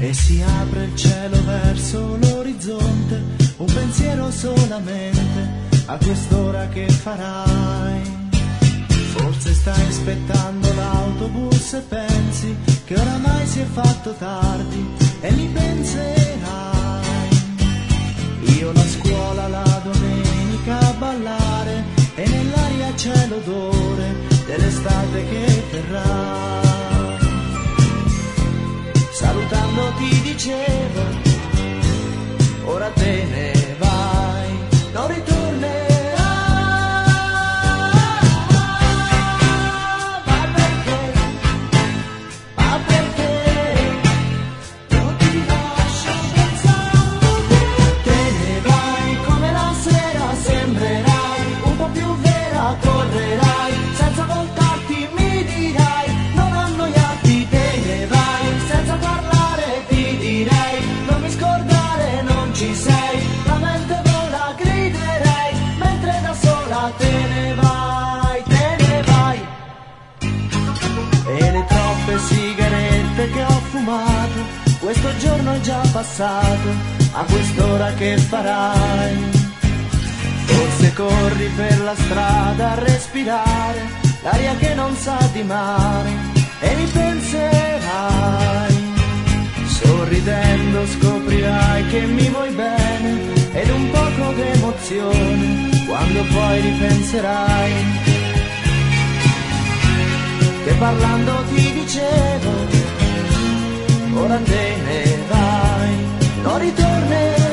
e si apre il cielo verso l'orizzonte, un pensiero solamente a quest'ora che farai. Forse stai aspettando l'autobus e pensi che oramai si è fatto tardi e mi penserai. Io la scuola la domenica a ballare e nell'aria c'è l'odore dell'estate che verrà. Salutando ti dicevo, ora te ne vai, non ritornerai. Sigarette che ho fumato, questo giorno è già passato, a quest'ora che farai? Forse corri per la strada a respirare l'aria che non sa di mare e mi penserai. Sorridendo scoprirai che mi vuoi bene ed un poco d'emozione quando poi ripenserai che parlando ti dicevo, ora te ne vai, non ritornerai.